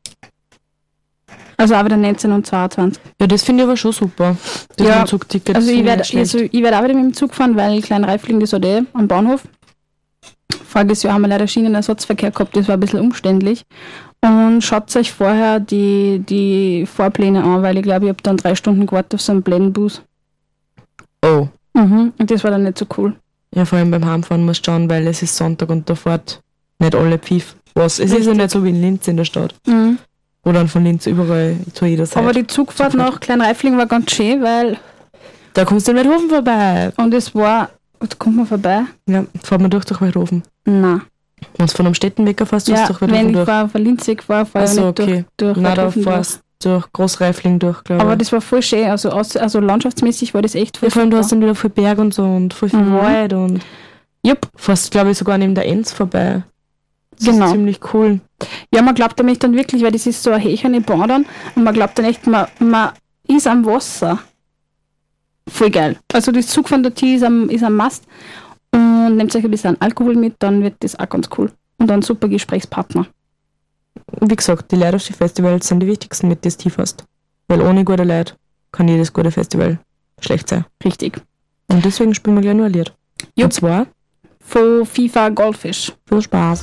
Also auch wieder 19 und 22. Ja, das finde ich aber schon super. Das ja, mit dem Zugticket. Also ich werde auch wieder mit dem Zug fahren, weil Kleinreifling ist halt am Bahnhof. Voriges Jahr haben wir leider Schienenersatzverkehr gehabt, das war ein bisschen umständlich. Und schaut euch vorher die Fahrpläne an, weil ich glaube, ich habe dann 3 Stunden gewartet auf so einen blöden Bus. Oh. Und das war dann nicht so cool. Ja, vor allem beim Heimfahren musst du schauen, weil es ist Sonntag und da fährt nicht alle Pfiff. Es ist ja nicht so wie in Linz in der Stadt. Oder von Linz überall zu jeder Seite. Aber die Zugfahrt nach Kleinreifling war ganz schön, weil... Da kommst du in Weidhofen vorbei. Und es war... Da kommt man vorbei? Ja, fährt man durch Weidhofen. Nein. Wenn du von einem Städtenwecker fährst, ja, durch Weidhofen durch. Wenn ich von Linz fahre, fahre ich nicht durch Nein, da fährst du durch Großreifling durch, glaube ich. Aber das war voll schön. Also landschaftsmäßig war das echt voll vor allem, du hast dann wieder viel Berg und so und voll viel Wald und... Jupp. Fährst, glaube ich, sogar neben der Enz vorbei. Das ist ziemlich cool. Ja, man glaubt nämlich dann wirklich, weil das ist so eine hecherne Bahn dann, und man glaubt dann echt, man ist am Wasser. Voll geil. Also das Zugfahren dort ist am Mast und nehmt euch ein bisschen Alkohol mit, dann wird das auch ganz cool. Und dann super Gesprächspartner. Wie gesagt, die Leute auf die Festivals sind die wichtigsten, mit denen du tief hast. Weil ohne gute Leute kann jedes gute Festival schlecht sein. Richtig. Und deswegen spielen wir gleich nur ein Lied. Jupp. Und zwar von FIFA Goldfish. Viel Spaß.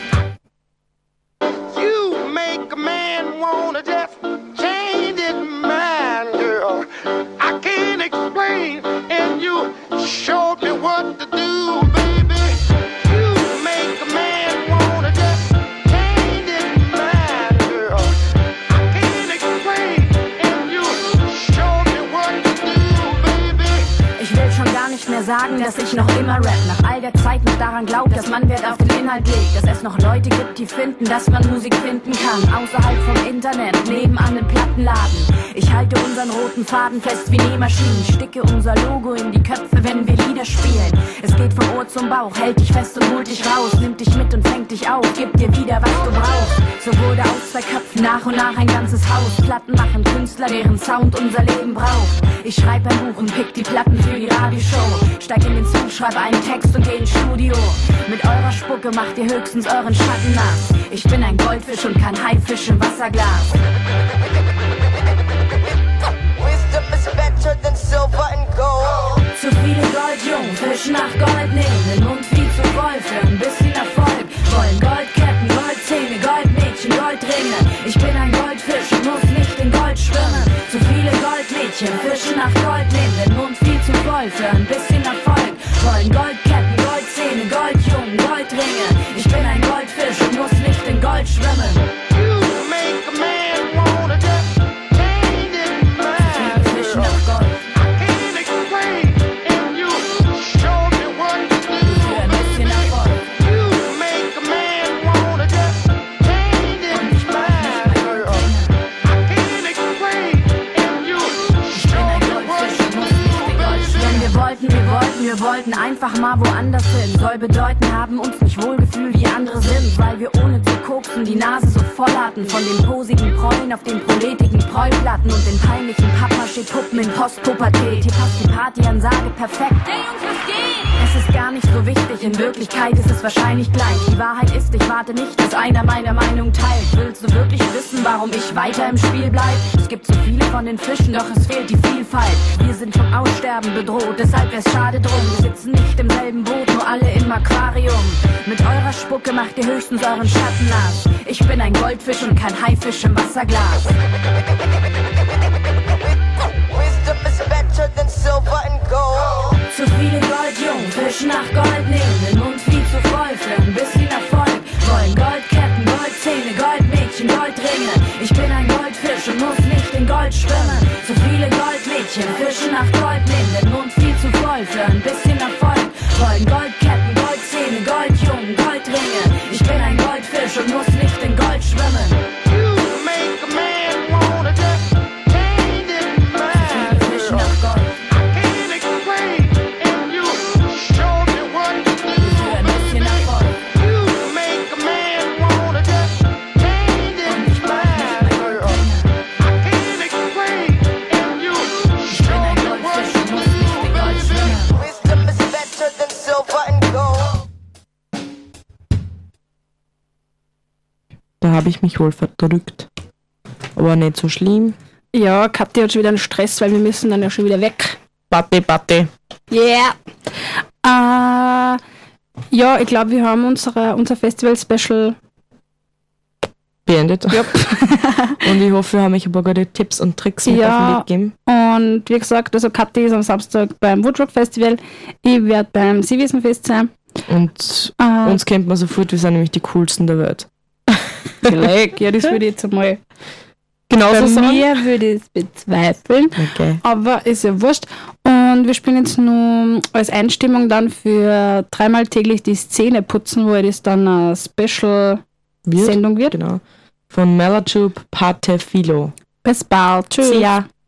You make a man wanna just change his mind, girl. I can't explain, and you showed me what to do, baby. You make a man wanna just change his mind, girl. I can't explain, and you showed me what to do, baby. Ich will schon gar nicht mehr sagen, dass ich noch immer rap. Nach all der Zeit noch daran glaubt, dass man Wert auf den Inhalt legt. Dass es noch Leute gibt, die finden, dass man Musik finden kann. Außerhalb vom Internet, nebenan im Plattenladen. Ich halte unseren roten Faden fest wie Nähmaschinen. Sticke unser Logo in die Köpfe, wenn wir Lieder spielen. Es geht vom Ohr zum Bauch, hält dich fest und holt dich raus. Nimmt dich mit und fängt dich auf, gibt dir wieder, was du brauchst. So wurde aus 2 Köpfen nach und nach ein ganzes Haus. Platten machen Künstler, deren Sound unser Leben braucht. Ich schreibe ein Buch und pick die Platten für die Radioshow. Steig in den Zug, schreibe einen Text und geh ins Studio. Mit eurer Spucke macht ihr höchstens euren Schatten nass. Ich bin ein Goldfisch und kein Haifisch im Wasserglas. Wisdom is better than silver and gold. Zu viele Goldjungen fischen nach Gold nehmen, den Mund viel zu voll für ein bisschen Erfolg. Wollen Goldketten, Goldzähne, Goldmädchen, Goldringe. Ich bin ein Goldfisch und muss nicht in Gold schwimmen. Zu viele Goldmädchen fischen nach Gold nehmen, den Mund viel zu voll für ein bisschen Erfolg. Wollen Goldketten, Goldzähne, Goldjungen, Goldringe. Ich bin ein Goldfisch und muss nicht in Gold schwimmen. You make a man wanna just change his mind, Fischen girl. nach Gold. I can't explain, and you showed me what to do, Für ein bisschen baby. Erfolg. You make a man wanna just change his mind, girl. I can't explain, and you showed einfach mal woanders hin. Soll bedeuten, haben uns nicht wohlgefühlt wie andere sind, weil wir ohne zu koksen die Nase so voll hatten von den posigen Prollen auf den proletigen Prollplatten und den peinlichen Pappmaché-Puppen in Postpubertät. Hier passt die Partyansage perfekt. Hey Jungs, was geht? Es ist gar nicht so wichtig, in Wirklichkeit ist es wahrscheinlich gleich. Die Wahrheit ist, ich warte nicht, dass einer meine Meinung teilt. Willst du wirklich wissen, warum ich weiter im Spiel bleib? Es gibt so viele von den Fischen, doch es fehlt die Vielfalt. Wir sind vom Aussterben bedroht, deshalb wär's schade drum. Wir sitzen nicht im selben Boot, nur alle im Aquarium. Mit eurer Spucke macht ihr höchstens euren Schatten nass. Ich bin ein Goldfisch und kein Haifisch im Wasserglas. Wisdom is better than silver and gold. Zu viele Goldjungen fischen nach Gold, nehmen den Mund viel zu voll für ein bisschen Erfolg. Wollen Goldketten, Goldzähne, Goldmädchen, Goldringe. Ich bin ein Goldfisch und muss nicht in Gold schwimmen. Zu viele Goldmädchen fischen nach Gold, nehmen den Mund viel zu voll für ein bisschen Erfolg. Wollen Goldketten, Goldzähne, Goldjungen, Goldringe. Ich bin ein Goldfisch und muss nicht in Gold schwimmen. You make a man wanna just change his mind. Fischen nach Gold. I can't explain, and you show me what to do. Für ein bisschen Erfolg. You make a man wanna just change his mind. I can't explain, and you show me what to do. Wisdom is better than silver and gold. Da habe ich mich wohl verdrückt. Aber nicht so schlimm. Ja, Kathi hat schon wieder einen Stress, weil wir müssen dann ja schon wieder weg. Batte. Yeah! Ja, ich glaube, wir haben unser Festival-Special beendet. Ja. Und ich hoffe, wir haben euch ein paar gute Tipps und Tricks mit auf den Weg gegeben. Und wie gesagt, also Kathi ist am Samstag beim Woodrock Festival. Ich werde beim Seewiesenfest sein. Und uns kennt man sofort, wir sind nämlich die coolsten der Welt. Vielleicht, ja, das würde ich jetzt einmal genauso sagen. Bei mir würde ich es bezweifeln, Okay. aber ist ja wurscht. Und wir spielen jetzt nur als Einstimmung dann für 3-mal täglich die Szene putzen, wo das dann eine Special-Sendung wird. Genau. Von Melachub Patefilo. Bis bald. Tschüss. See ya.